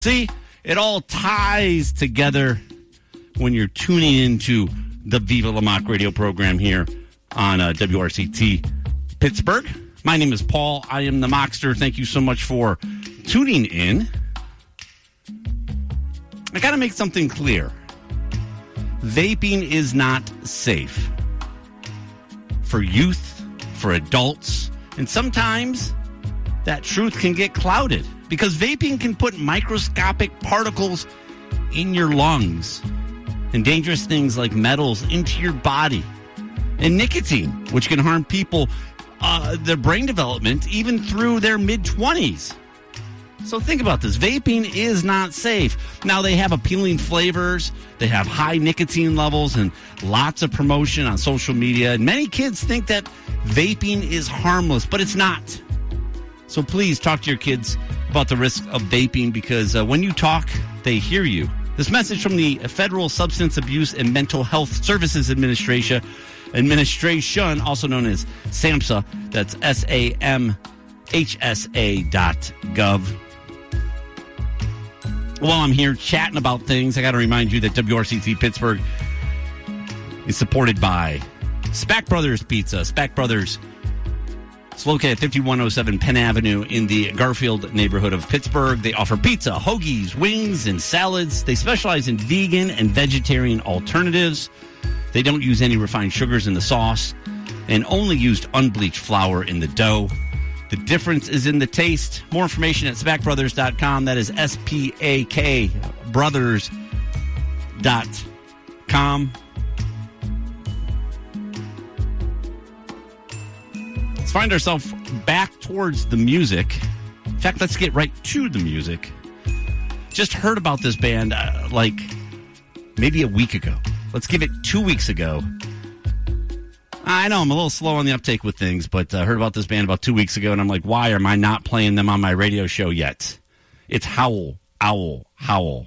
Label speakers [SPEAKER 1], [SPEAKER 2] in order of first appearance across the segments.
[SPEAKER 1] See, it all ties together when you're tuning into the Viva La Mock radio program here on WRCT Pittsburgh. My name is Paul. I am the Mockster. Thank you so much for tuning in. I got to make something clear. Vaping is not safe for youth, for adults, and sometimes that truth can get clouded because vaping can put microscopic particles in your lungs and dangerous things like metals into your body and nicotine, which can harm people, their brain development, even through their mid-20s. So think about this. Vaping is not safe. Now, they have appealing flavors. They have high nicotine levels and lots of promotion on social media. And many kids think that vaping is harmless, but it's not. So please talk to your kids about the risk of vaping because when you talk, they hear you. This message from the Federal Substance Abuse and Mental Health Services Administration, also known as SAMHSA. That's SAMHSA.gov. While I'm here chatting about things, I got to remind you that WRCT Pittsburgh is supported by Spack Brothers Pizza. Spack Brothers is located at 5107 Penn Avenue in the Garfield neighborhood of Pittsburgh. They offer pizza, hoagies, wings, and salads. They specialize in vegan and vegetarian alternatives. They don't use any refined sugars in the sauce and only used unbleached flour in the dough. The difference is in the taste. More information at spackbrothers.com. That is SPAK brothers.com. Let's find ourselves back towards the music. In fact, let's get right to the music. Just heard about this band like maybe a week ago. Let's give it 2 weeks ago. I know I'm a little slow on the uptake with things, but I heard about this band about 2 weeks ago, and I'm like, why am I not playing them on my radio show yet? It's Howl, Owl, Howl.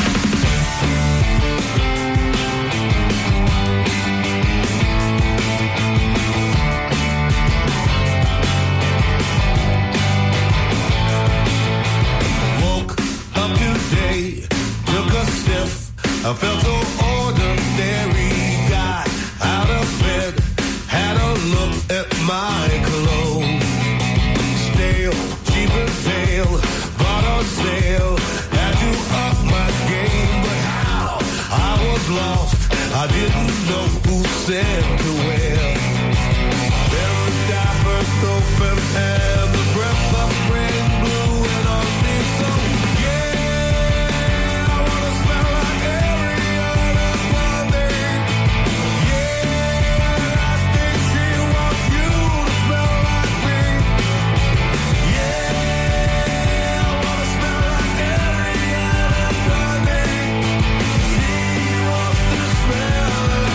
[SPEAKER 2] Woke up today, took a sniff, I felt so ordinary, got out of bed. Had a look at my cologne. Stale, cheap and pale, bought on sale. Had to up my game, but how? I was lost. I didn't know who said to wear. There was diapers open and the breath of rain blew in on me. So yeah, I wanna smell like every other Monday.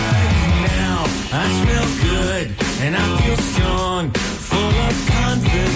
[SPEAKER 3] I smell good and I feel strong, full of confidence.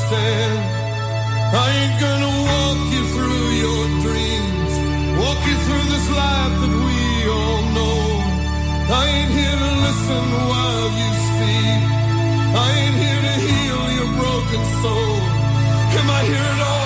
[SPEAKER 2] understand. I ain't gonna walk you through your dreams, walk you through this life that we all know. I ain't here to listen while you speak. I ain't here to heal your broken soul. Am I here at all?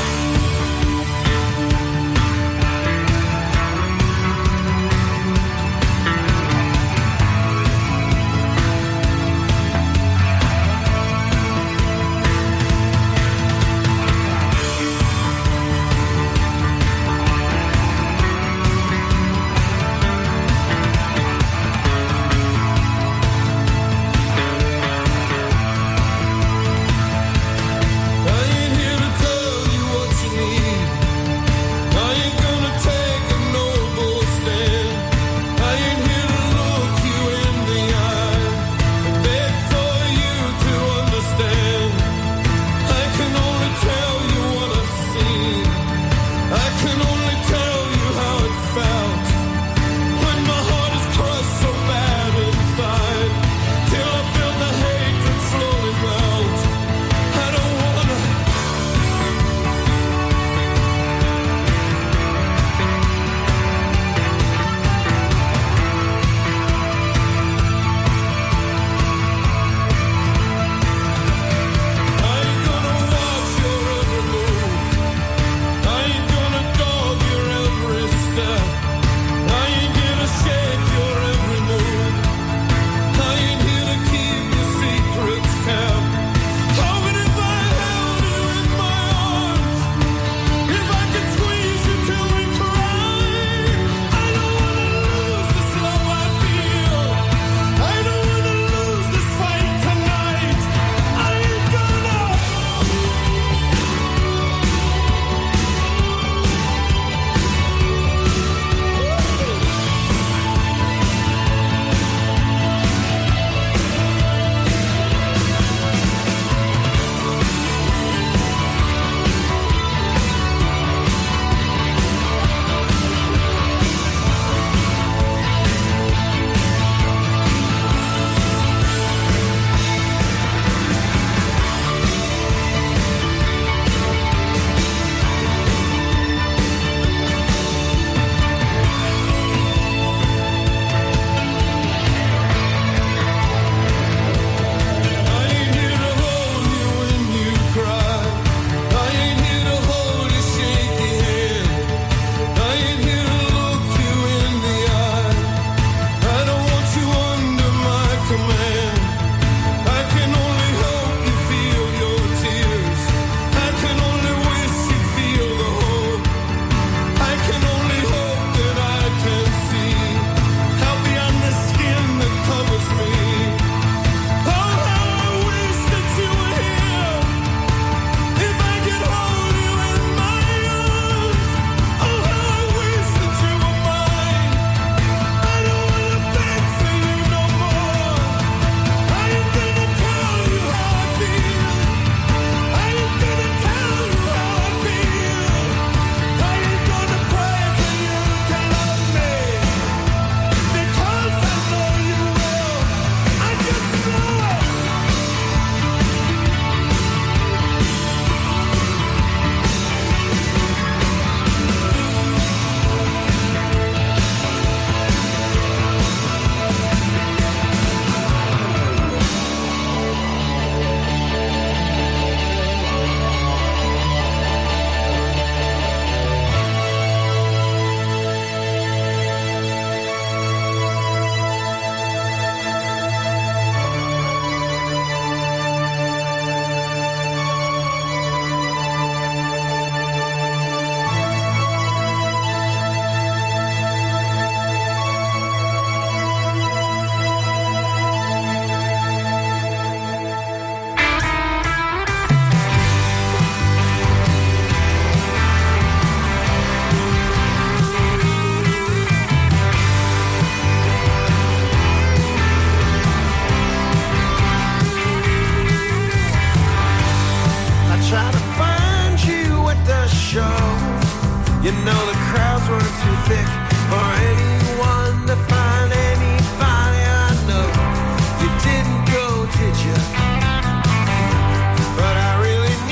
[SPEAKER 3] You know the crowds weren't too thick for anyone to find anybody I know. You didn't go, did you? But I really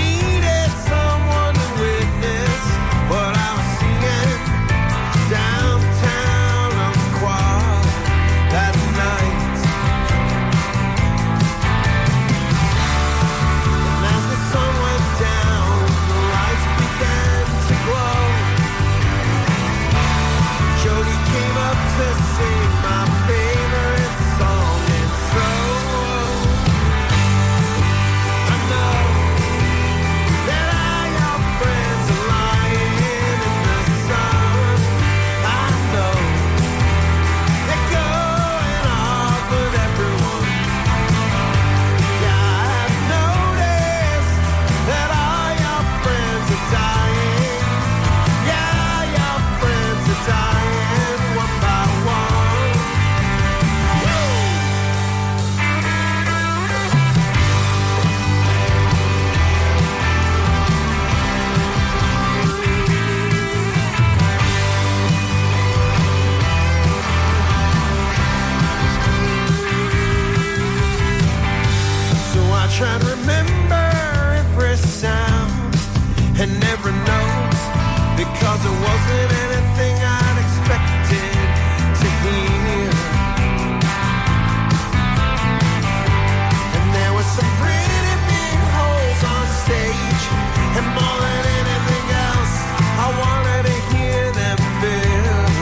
[SPEAKER 3] try to remember every sound and every note, because it wasn't anything I'd expected to hear. And there were some pretty big holes on stage, and more than anything else, I wanted to hear them filled.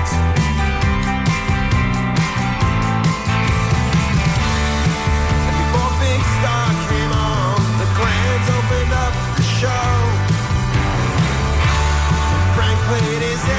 [SPEAKER 3] And before Big Star came on, the Clans opened up the show. Frank played his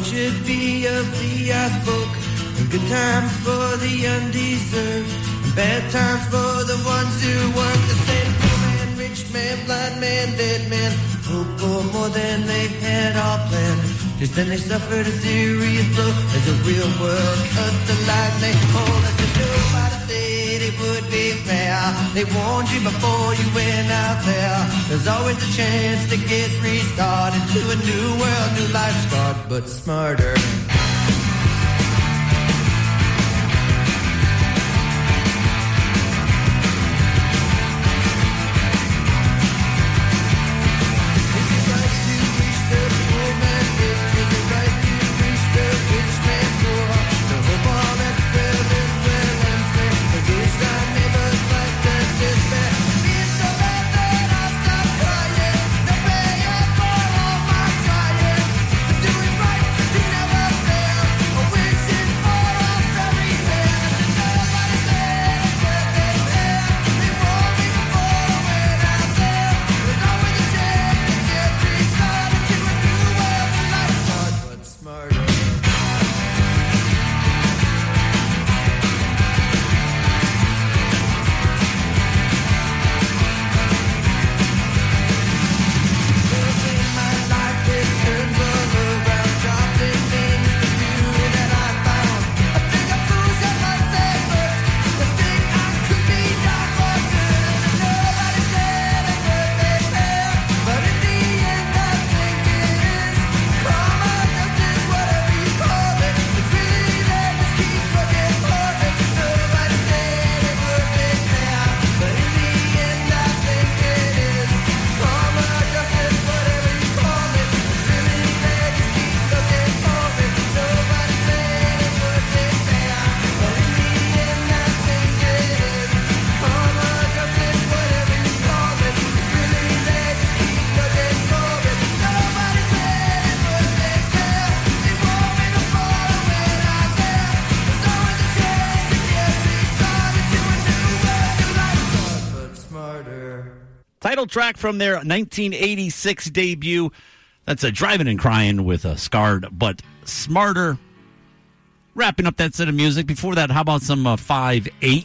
[SPEAKER 3] it should be of thee I spoke. And good times for the undeserved, and bad times for the ones who work. The same poor man, rich man, blind man, dead man, hope for more than they had all planned. Just then they suffered a serious blow as the real world cut the line. They told us that nobody said it would be fair. They warned you before you went out there. There's always a chance to get restarted to a new world, new life start, but smarter.
[SPEAKER 1] Title track from their 1986 debut. That's a Driving and Crying with a Scarred But Smarter. Wrapping up that set of music. Before that, how about some 5-8?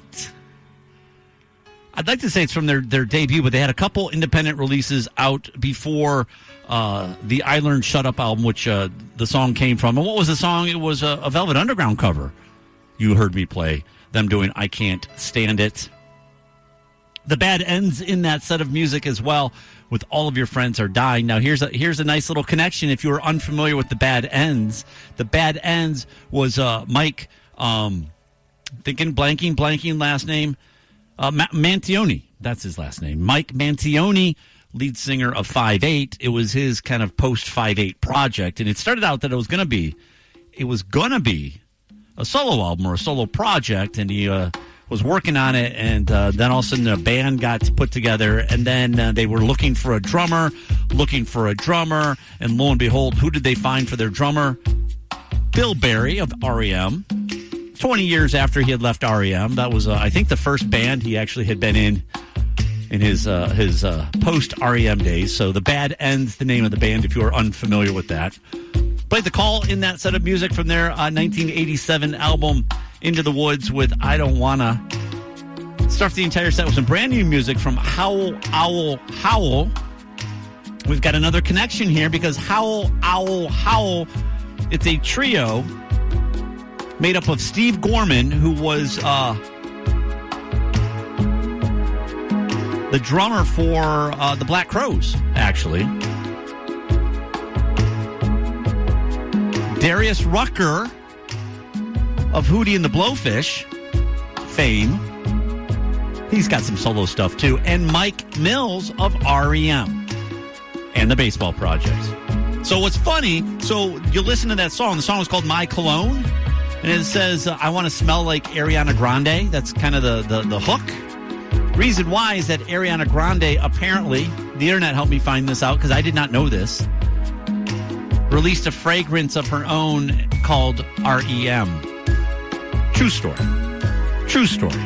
[SPEAKER 1] I'd like to say it's from their debut, but they had a couple independent releases out before the I Learned Shut Up album, which the song came from. And what was the song? It was a Velvet Underground cover. You heard me play them doing I Can't Stand It. The Bad Ends in that set of music as well, with All of Your Friends Are Dying. Now, here's a nice little connection. If you were unfamiliar with The Bad Ends, The Bad Ends was Mike, blanking last name, Mantione. That's his last name. Mike Mantione, lead singer of 5-8. It was his kind of post-5-8 project, and it started out that it was going to be a solo album or a solo project, and he was working on it, and then all of a sudden a band got put together, and then they were looking for a drummer, and lo and behold, who did they find for their drummer? Bill Berry of R.E.M. 20 years after he had left R.E.M. That was, I think, the first band he actually had been in his post-R.E.M. days. So The Bad Ends, the name of the band, if you are unfamiliar with that. Played The Call in that set of music from their 1987 album, Into the Woods with I Don't Wanna. Start the entire set with some brand new music from Howl Owl Howl. We've got another connection here because Howl Owl Howl, it's a trio made up of Steve Gorman, who was the drummer for the Black Crowes, actually. Darius Rucker of Hootie and the Blowfish fame. He's got some solo stuff, too. And Mike Mills of R.E.M. and the Baseball Projects. So what's funny, so you listen to that song. The song is called My Cologne. And it says, I want to smell like Ariana Grande. That's kind of the hook. Reason why is that Ariana Grande, apparently, the internet helped me find this out because I did not know this, released a fragrance of her own called R.E.M. True story. True story.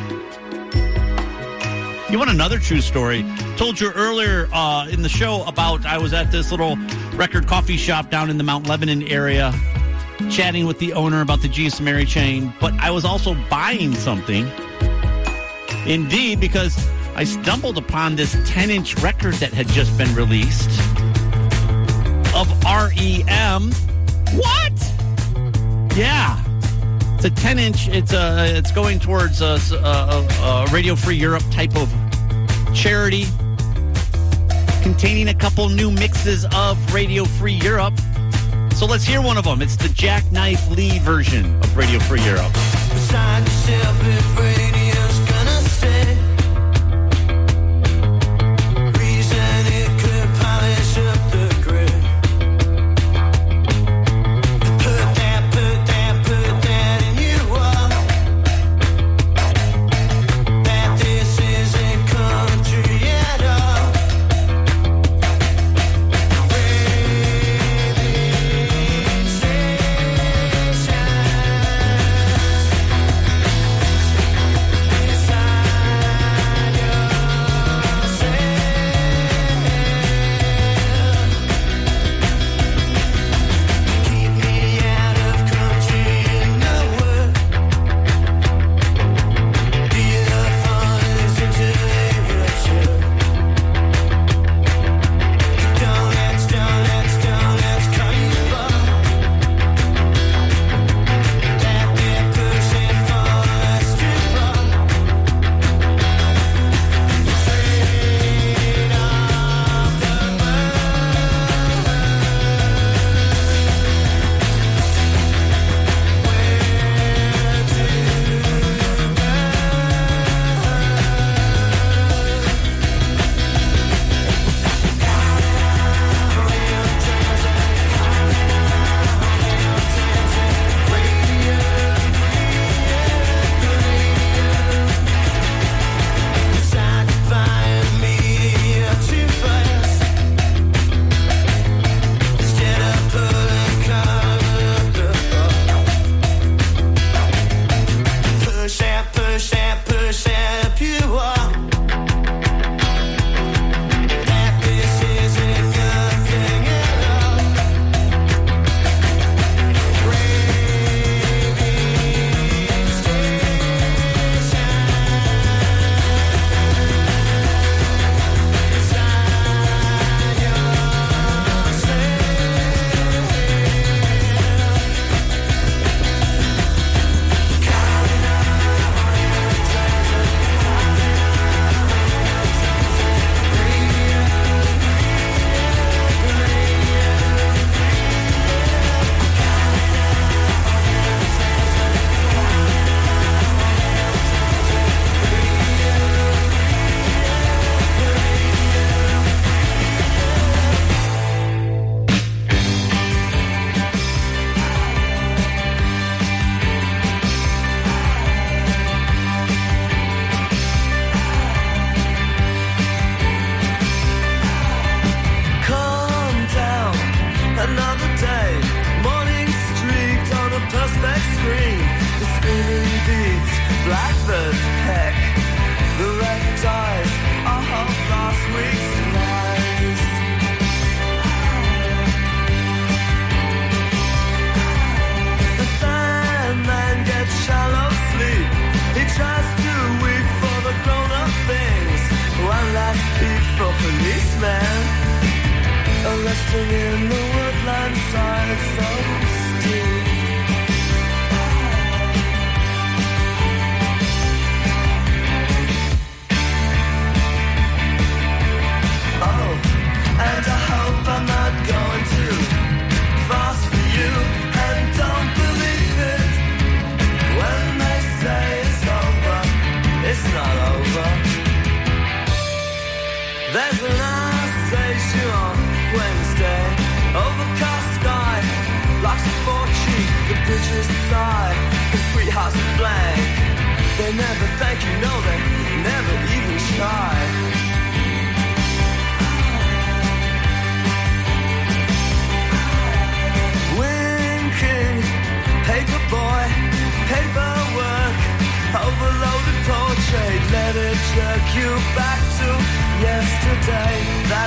[SPEAKER 1] You want another true story? Told you earlier in the show about I was at this little record coffee shop down in the Mount Lebanon area chatting with the owner about the Jesus Mary chain, but I was also buying something. Indeed, because I stumbled upon this 10-inch record that had just been released of REM. What? Yeah. It's a 10-inch. It's going towards a Radio Free Europe type of charity, containing a couple new mixes of Radio Free Europe. So let's hear one of them. It's the Jackknife Lee version of Radio Free Europe.
[SPEAKER 3] Beside yourself if radio's gonna say reason it could polish up the grid. Put that in you up. That this isn't country at all.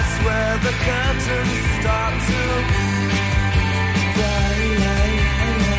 [SPEAKER 3] The curtains start to die.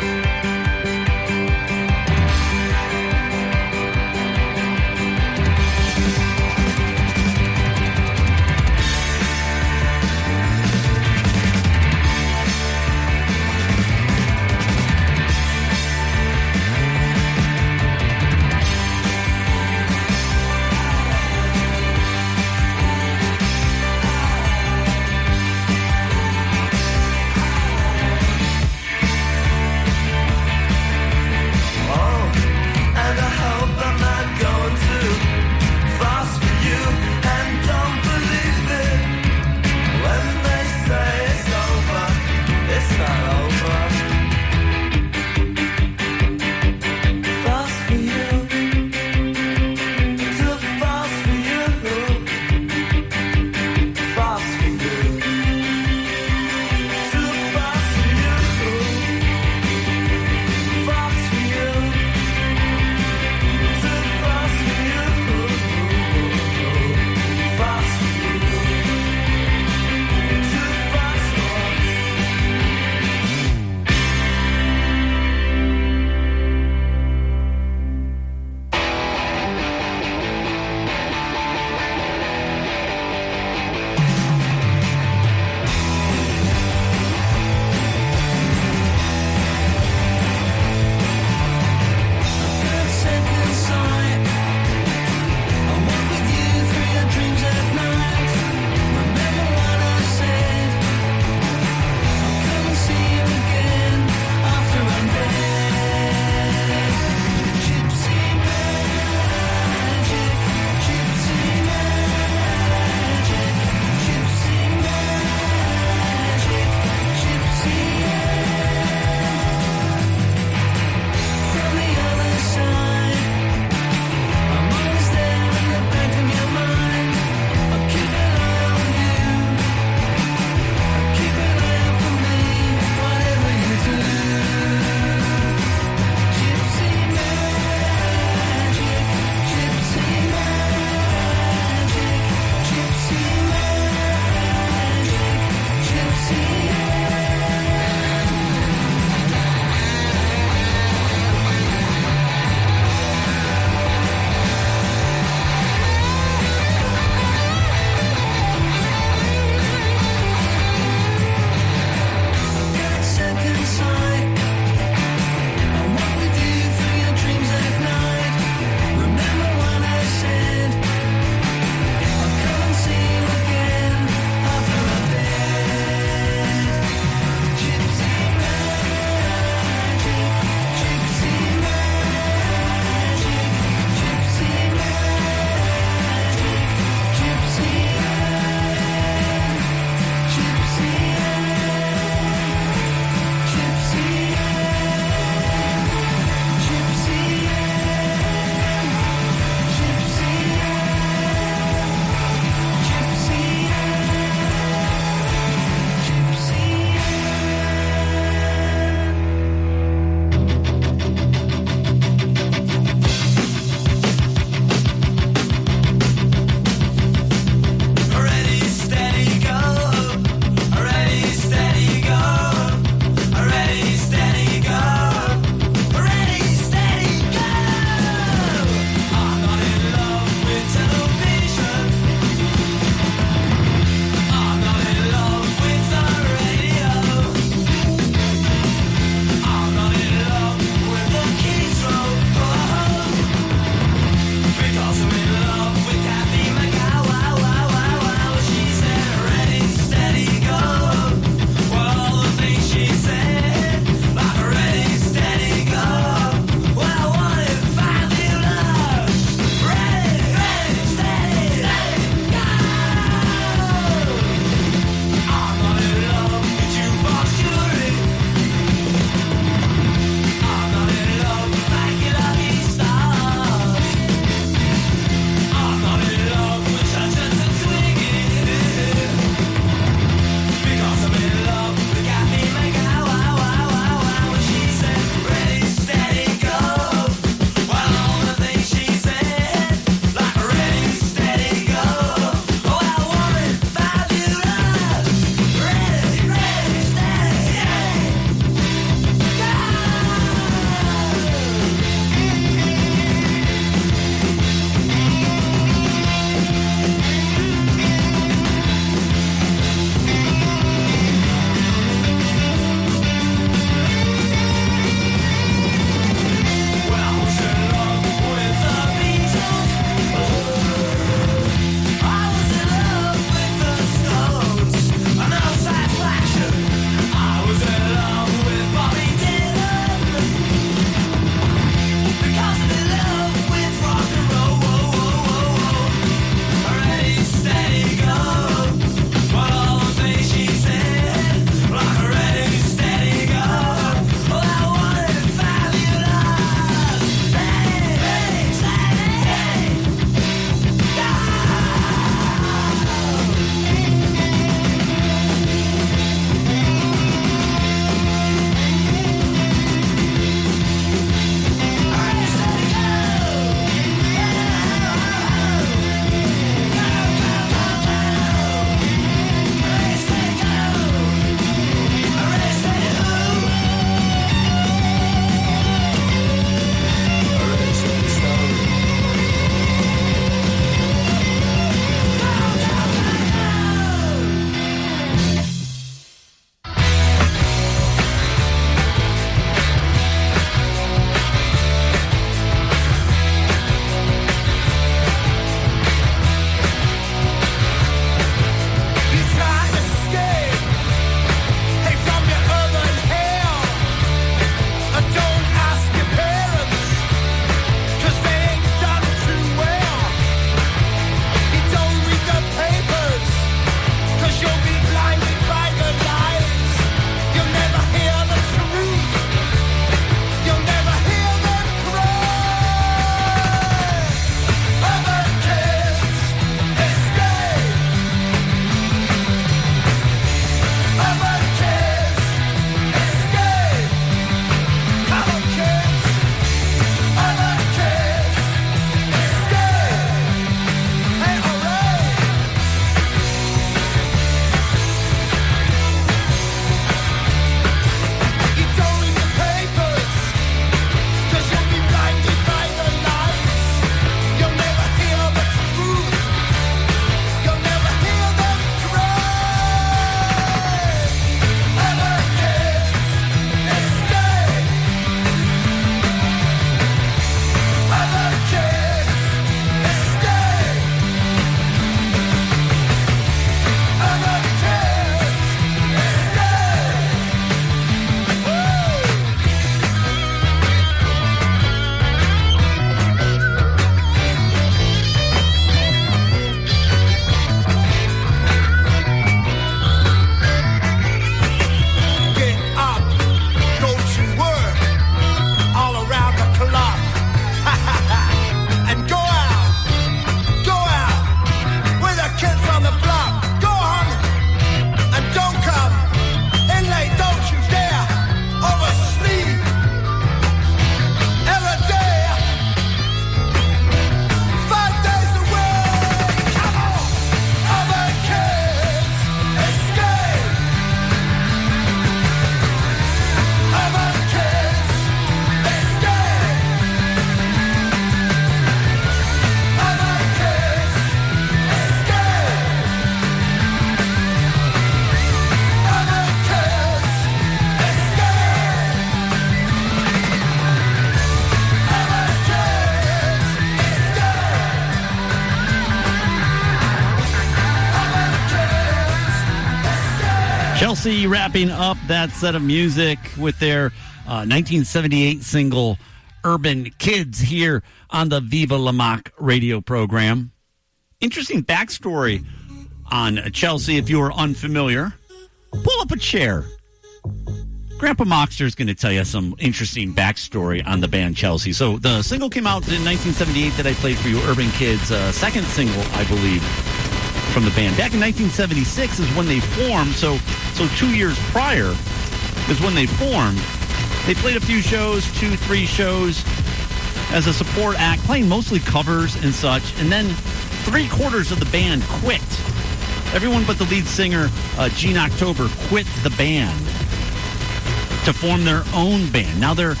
[SPEAKER 1] Chelsea wrapping up that set of music with their 1978 single, Urban Kids, here on the Viva La Mock radio program. Interesting backstory on Chelsea, if you are unfamiliar. Pull up a chair. Grandpa Mockster is going to tell you some interesting backstory on the band Chelsea. So the single came out in 1978 that I played for you, Urban Kids, second single, I believe, from the band. Back in 1976 is when they formed, so 2 years prior is when they formed. They played a few shows, 2-3 shows, as a support act, playing mostly covers and such, and then 3/4 of the band quit. Everyone but the lead singer, Gene October, quit the band to form their own band. Now their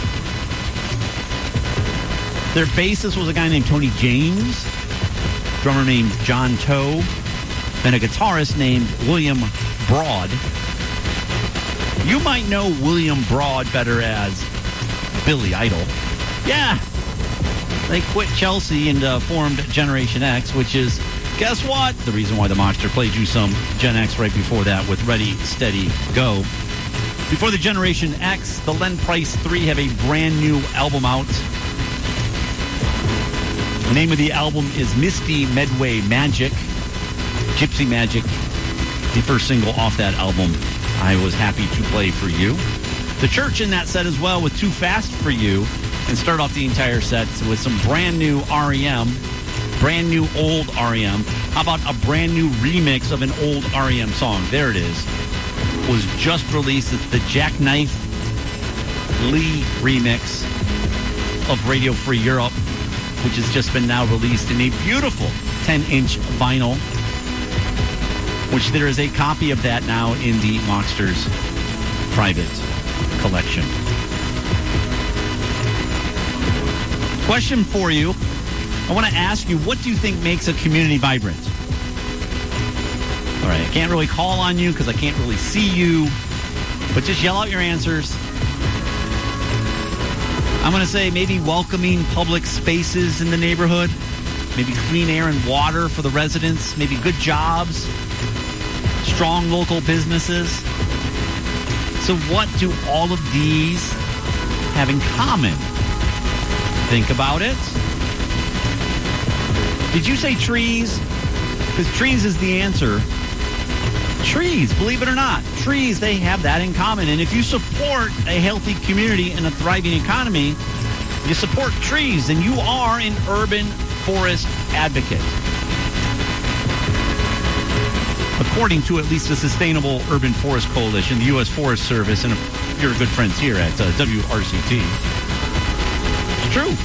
[SPEAKER 1] bassist was a guy named Tony James, drummer named John Toe, and a guitarist named William Broad. You might know William Broad better as Billy Idol. Yeah, they quit Chelsea and formed Generation X, which is, guess what? The reason why the Mockster played you some Gen X right before that with Ready, Steady, Go. Before the Generation X, the Len Price 3 have a brand new album out. The name of the album is Misty Medway Magic, Gypsy Magic, the first single off that album I was happy to play for you. The Church in that set as well with Too Fast for You, and start off the entire set with some brand new REM, brand new old REM. How about a brand new remix of an old REM song? There it is. Was just released. It's the Jackknife Lee remix of Radio Free Europe, which has just been now released in a beautiful 10-inch vinyl, which there is a copy of that now in the Mockster's private collection. Question for you. I want to ask you, what do you think makes a community vibrant? All right, I can't really call on you because I can't really see you, but just yell out your answers. I'm going to say maybe welcoming public spaces in the neighborhood, maybe clean air and water for the residents, maybe good jobs, strong local businesses. So what do all of these have in common? Think about it. Did you say trees? Because trees is the answer. Trees, believe it or not, trees, they have that in common. And if you support a healthy community and a thriving economy, you support trees, and you are an urban forest advocate. According to at least the Sustainable Urban Forest Coalition, the U.S. Forest Service, and your good friends here at WRCT. It's true.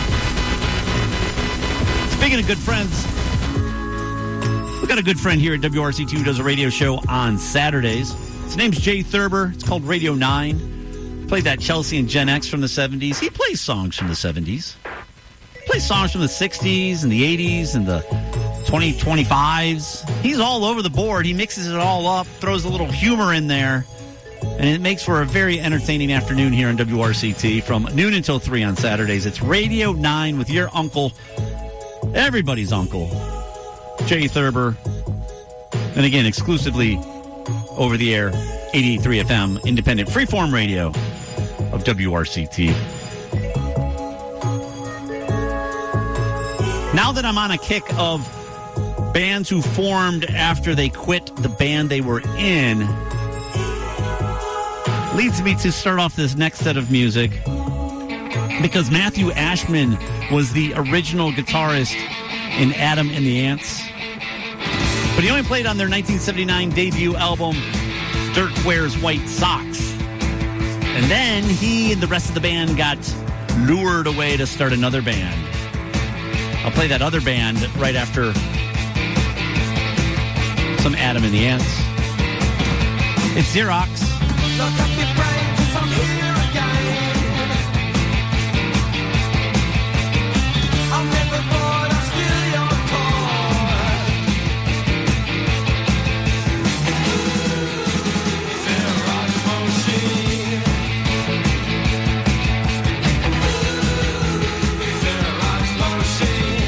[SPEAKER 1] Speaking of good friends, we've got a good friend here at WRCT who does a radio show on Saturdays. His name's Jay Thurber. It's called Radio 9. Played that Chelsea and Gen X from the 70s. He plays songs from the 70s. He plays songs from the 60s and the 80s and the 2025s. He's all over the board. He mixes it all up, throws a little humor in there, and it makes for a very entertaining afternoon here on WRCT from noon until 3 on Saturdays. It's Radio 9 with your uncle, everybody's uncle, Jay Thurber. And again, exclusively over the air, 88.3 FM, independent freeform radio of WRCT. Now that I'm on a kick of bands who formed after they quit the band they were in, leads me to start off this next set of music because Matthew Ashman was the original guitarist in Adam and the Ants. But he only played on their 1979 debut album, Dirk Wears White Socks. And then he and the rest of the band got lured away to start another band. I'll play that other band right after some Adam and the Ants. It's Xerox.
[SPEAKER 4] Look up your brain, 'cause I'm here again. I'm never bored, I'm still your core. Xerox machine. Xerox machine.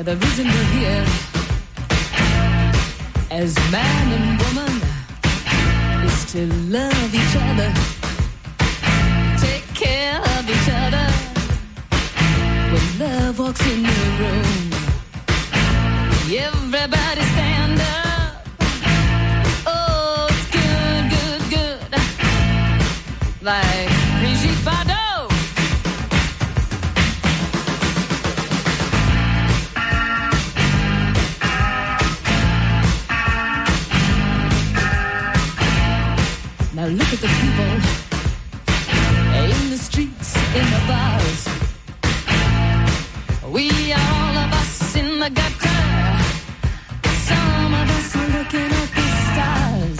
[SPEAKER 5] the reason we're here as man and woman is to love each other, take care of each other. When love walks in the room, everybody stand up. Oh, it's good, good, good. Like Brigitte Bardot. Now look at the people in the streets, in the bars. We are all of us in the gutter. Some of us are looking at the stars.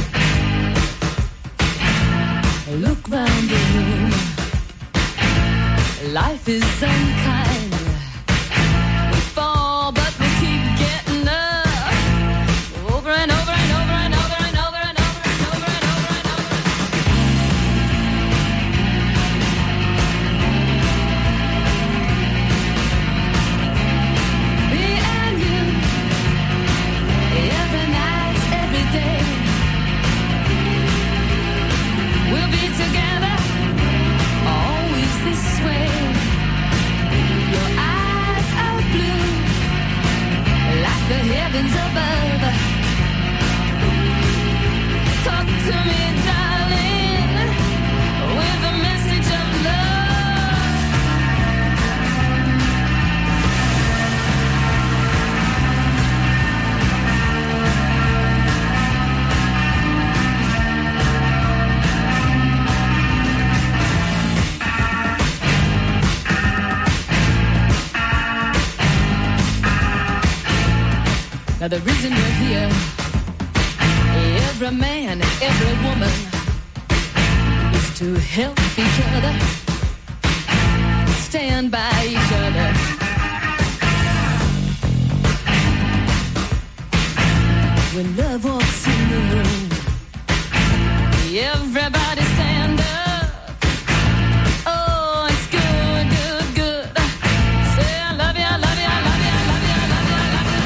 [SPEAKER 5] Look round the room. Life is unkind. We fall, but we keep getting up. Over and over and over and over and over and over and over and over and over. Me and you, every night, every day. We'll be together, always this way. Your eyes are blue, like the heavens above. Talk to me, darling, with a message of love. Now the reason we're here, every man, every woman, is to help each other, stand by each other. When love walks in the room, everybody stand up. Oh, it's good, good, good. Say I love you, I love you, I love you, I love you, I love you, I love you.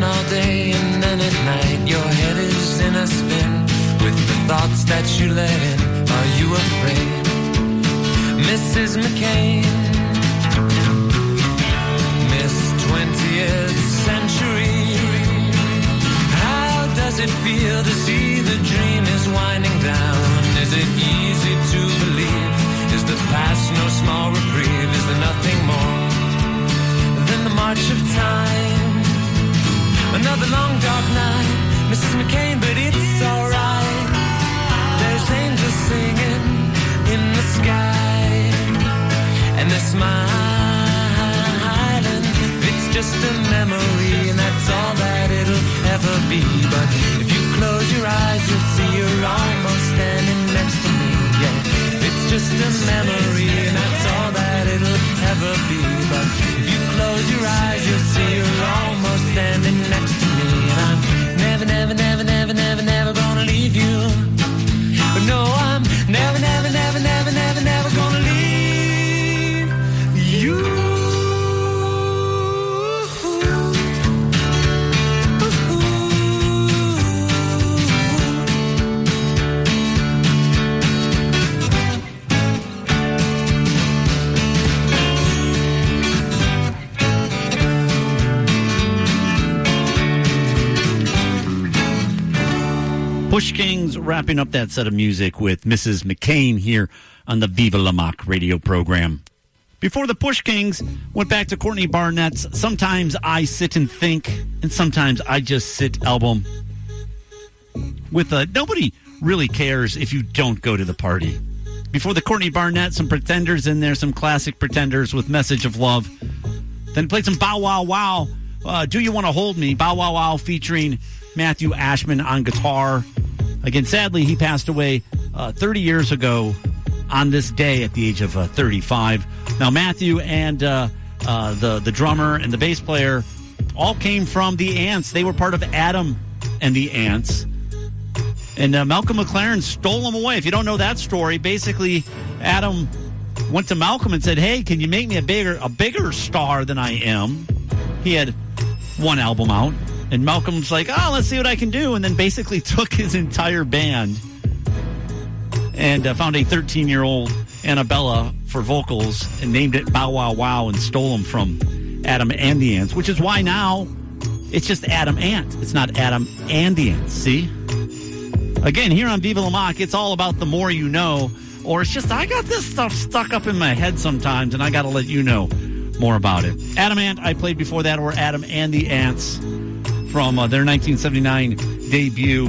[SPEAKER 6] on all day and then at night your head is in a spin with the thoughts that you let in. Are you afraid, Mrs. McCain? Miss 20th century, how does it feel to see the dream is winding down? Is it easy to believe? Is the past no small reprieve? Is there nothing more than the march of time? Another long dark night, Mrs. McCain, but it's alright. There's angels singing in the sky, and they're smiling. It's just a memory, and that's all that it'll ever be. But if you close your eyes, you'll see you're almost standing next to me. Yeah, it's just a memory, and that's all that it'll ever be. But if you close your eyes, you'll see you're almost standing next to me. And I'm never, never, never, never, never, never gonna leave you. But no, I'm never, never, never, never, never, never gonna leave you.
[SPEAKER 1] Push Kings wrapping up that set of music with Mrs. McCain here on the Viva La Mock radio program. Before the Push Kings, went back to Courtney Barnett's Sometimes I Sit and Think, and Sometimes I Just Sit album. With Nobody Really Cares If You Don't Go to the Party. Before the Courtney Barnett, some Pretenders in there, some classic Pretenders with Message of Love. Then played some Bow Wow Wow, Do You Want to Hold Me? Bow Wow Wow featuring Matthew Ashman on guitar. Again, sadly, he passed away 30 years ago on this day at the age of 35. Now, Matthew and the drummer and the bass player all came from the Ants. They were part of Adam and the Ants. And Malcolm McLaren stole them away. If you don't know that story, basically Adam went to Malcolm and said, hey, can you make me a bigger star than I am? He had one album out. And Malcolm's like, oh, let's see what I can do. And then basically took his entire band and found a 13-year-old Annabella for vocals and named it Bow Wow Wow and stole them from Adam and the Ants, which is why now it's just Adam Ant. It's not Adam and the Ants, see? Again, here on Viva La Mock, it's all about the more you know, or it's just I got this stuff stuck up in my head sometimes, and I got to let you know more about it. Adam Ant, I played before that, or Adam and the Ants, from their 1979 debut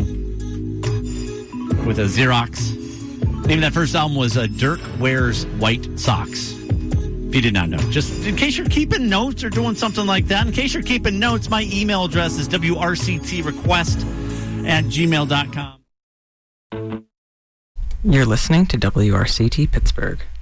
[SPEAKER 1] with a Xerox. The name of that first album was Dirk Wears White Socks. If you did not know. Just in case you're keeping notes or doing something like that, in case you're keeping notes, my email address is wrctrequest@gmail.com.
[SPEAKER 7] You're listening to WRCT Pittsburgh.